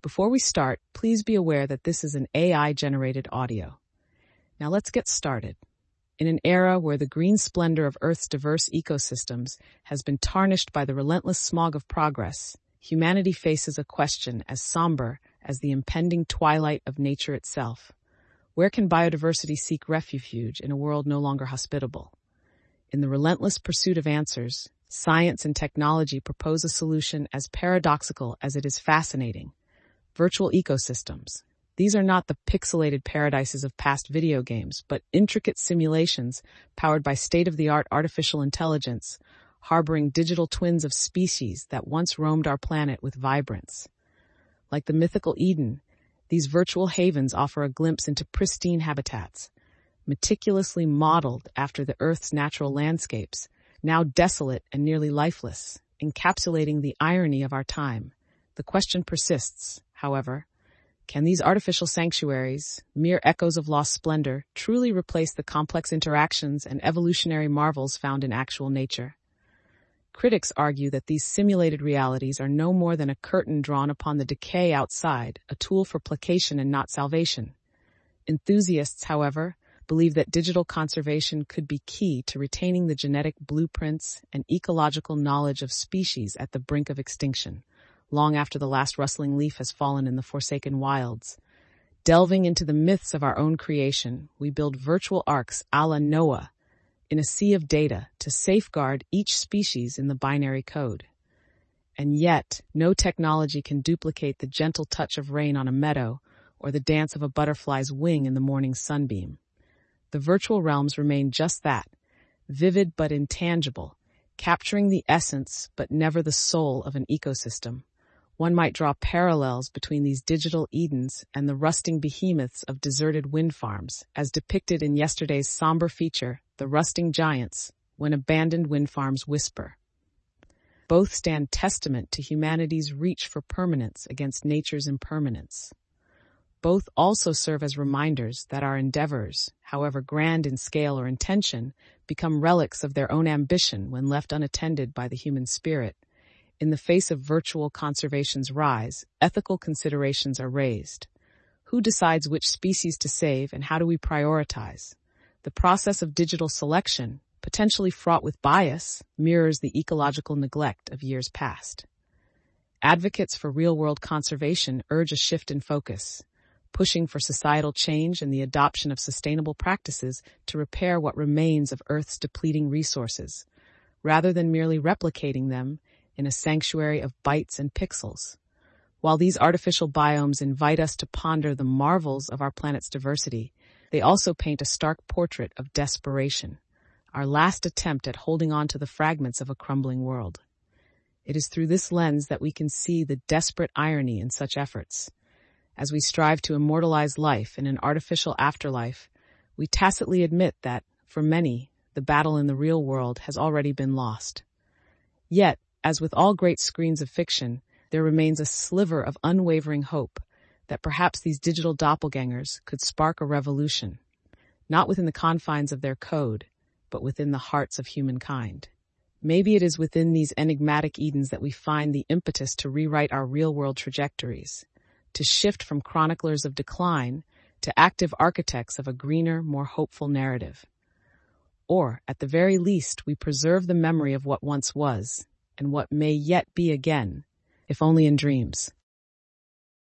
Before we start, please be aware that this is an AI-generated audio. Now let's get started. In an era where the green splendor of Earth's diverse ecosystems has been tarnished by the relentless smog of progress, humanity faces a question as somber as the impending twilight of nature itself. Where can biodiversity seek refuge in a world no longer hospitable? In the relentless pursuit of answers, science and technology propose a solution as paradoxical as it is fascinating. Virtual ecosystems. These are not the pixelated paradises of past video games, but intricate simulations powered by state-of-the-art artificial intelligence, harboring digital twins of species that once roamed our planet with vibrance. Like the mythical Eden, these virtual havens offer a glimpse into pristine habitats, meticulously modeled after the Earth's natural landscapes, now desolate and nearly lifeless, encapsulating the irony of our time. The question persists, however, can these artificial sanctuaries, mere echoes of lost splendor, truly replace the complex interactions and evolutionary marvels found in actual nature? Critics argue that these simulated realities are no more than a curtain drawn upon the decay outside, a tool for placation and not salvation. Enthusiasts, however, believe that digital conservation could be key to retaining the genetic blueprints and ecological knowledge of species at the brink of extinction, long after the last rustling leaf has fallen in the forsaken wilds. Delving into the myths of our own creation, we build virtual arks a la Noah in a sea of data to safeguard each species in the binary code. And yet, no technology can duplicate the gentle touch of rain on a meadow or the dance of a butterfly's wing in the morning sunbeam. The virtual realms remain just that, vivid but intangible, capturing the essence but never the soul of an ecosystem. One might draw parallels between these digital Edens and the rusting behemoths of deserted wind farms, as depicted in yesterday's somber feature, The Rusting Giants, When Abandoned Wind Farms Whisper. Both stand testament to humanity's reach for permanence against nature's impermanence. Both also serve as reminders that our endeavors, however grand in scale or intention, become relics of their own ambition when left unattended by the human spirit. In the face of virtual conservation's rise, ethical considerations are raised. Who decides which species to save and how do we prioritize? The process of digital selection, potentially fraught with bias, mirrors the ecological neglect of years past. Advocates for real-world conservation urge a shift in focus, pushing for societal change and the adoption of sustainable practices to repair what remains of Earth's depleting resources, rather than merely replicating them in a sanctuary of bytes and pixels. While these artificial biomes invite us to ponder the marvels of our planet's diversity, they also paint a stark portrait of desperation, our last attempt at holding on to the fragments of a crumbling world. It is through this lens that we can see the desperate irony in such efforts. As we strive to immortalize life in an artificial afterlife, we tacitly admit that, for many, the battle in the real world has already been lost. Yet, as with all great screens of fiction, there remains a sliver of unwavering hope that perhaps these digital doppelgangers could spark a revolution, not within the confines of their code, but within the hearts of humankind. Maybe it is within these enigmatic Edens that we find the impetus to rewrite our real-world trajectories, to shift from chroniclers of decline to active architects of a greener, more hopeful narrative. Or, at the very least, we preserve the memory of what once was, and what may yet be again, if only in dreams.